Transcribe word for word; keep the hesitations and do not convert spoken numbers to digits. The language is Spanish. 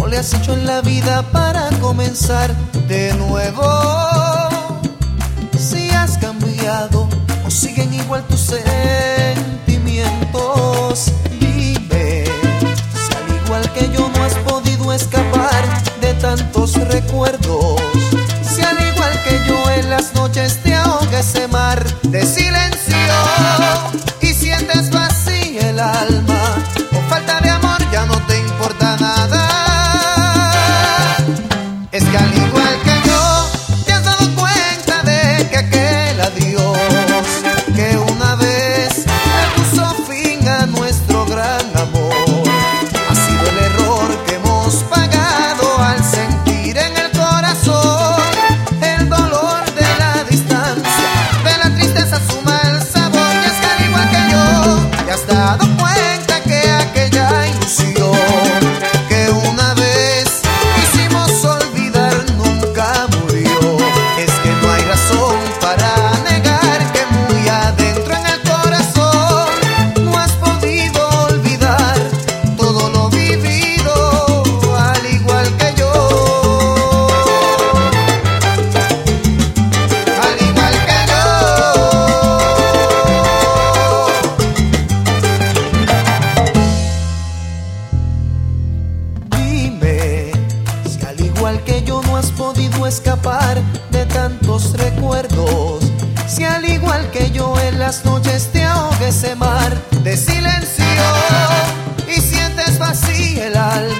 le has hecho en la vida para comenzar de nuevo? Si has cambiado o siguen igual tus sentimientos, dime si al igual que yo no has podido escapar de tantos recuerdos, si al igual que yo en las noches te ahoga ese mar de silencio y sientes vacía el alma o falta de amor, ya no te importa nada. Es que al igual que yo te has dado cuenta de que aquel adiós que una vez le puso fin a nuestro gran amor ha sido el error que hemos pagado al sentir en el corazón el dolor de la distancia, de la tristeza su mal sabor. Y es que al igual que yo te has dado cuenta que aquella ilusión que una vez quisimos olvidar nunca murió. Es que no hay razón para negar que muy adentro en el corazón no has podido olvidar todo lo vivido, al igual que yo, al igual que yo. Dime si al igual que yo no has podido escapar de tantos recuerdos, si al igual que yo en las noches te ahoga ese mar de silencio y sientes vacía el alma